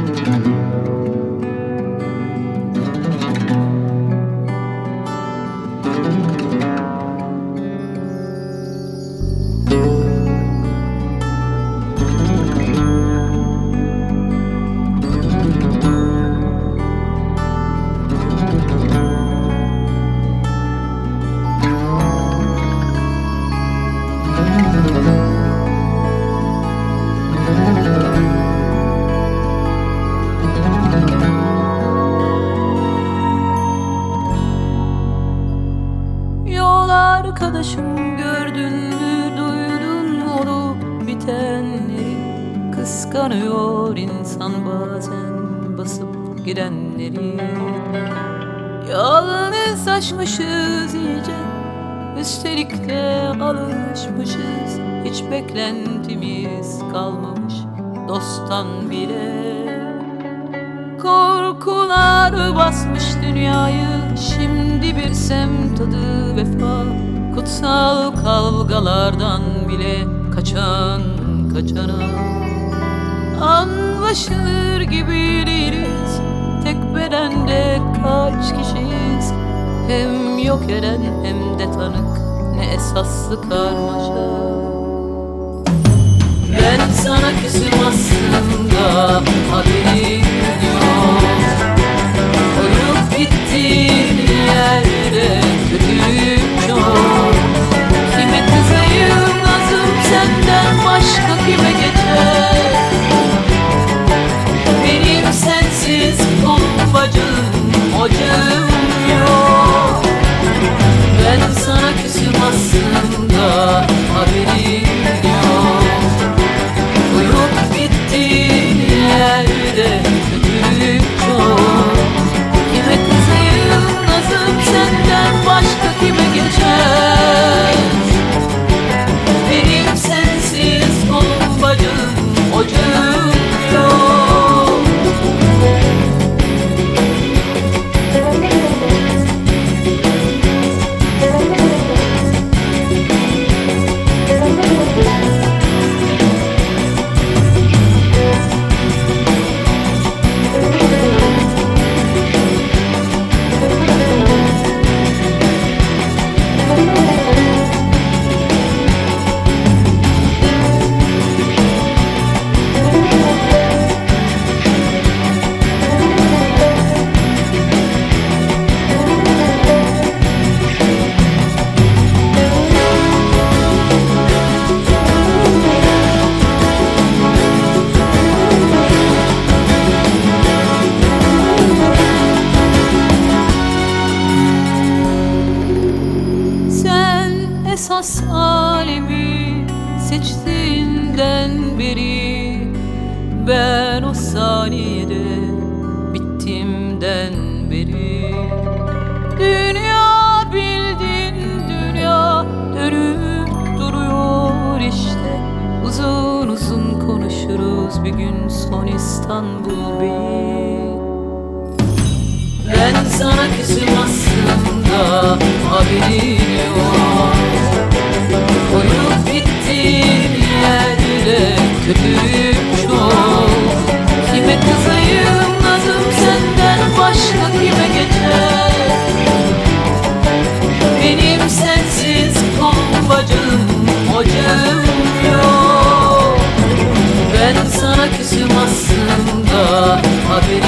Yol arkadaşım, gördün mü, duydun mu olup bitenleri? Kıskanıyor insan bazen basıp gidenleri. Yalnızlaşmışız iyice, üstelik de alışmışız. Hiç beklentimiz kalmamış dosttan bile. Korkular basmış dünyayı, şimdi bir semt adı vefa. Kutsal kavgalardan bile kaçan kaçana. Anlaşılır gibi değiliz, tek bedende kaç kişiyiz? Hem yok eden hem de tanık, ne esaslı karmaşa. Ben sana küsüm aslında, haberin yok. Oyup gittiğin yerde kötülük çok. Kime kızayım nazım, senden başka kime geçer? Benim sensiz kolum bacım, ocağım yok. Ben sana küsüm aslında, haberin yok. Uyup bittiğin yerde kötülük çok. Kime kızayım nazım, senden başka kime geçer? Benim sensiz kolum bacım, ocağım yok. Esas alemi seçtiğinden beri, ben o saniyede bittiğimden beri. Dünya bildin dünya dönüp duruyor işte. Uzun uzun konuşuruz bir gün, son İstanbul bir. Ben sana küsüm aslında, haberin yok. Oyup bittiğin yerde kötülük çok. Kime kızayım nazım, senden başka kime geçer? Benim sensiz kolum bacım, ocağım yok. Ben sana küsüm aslında, haberin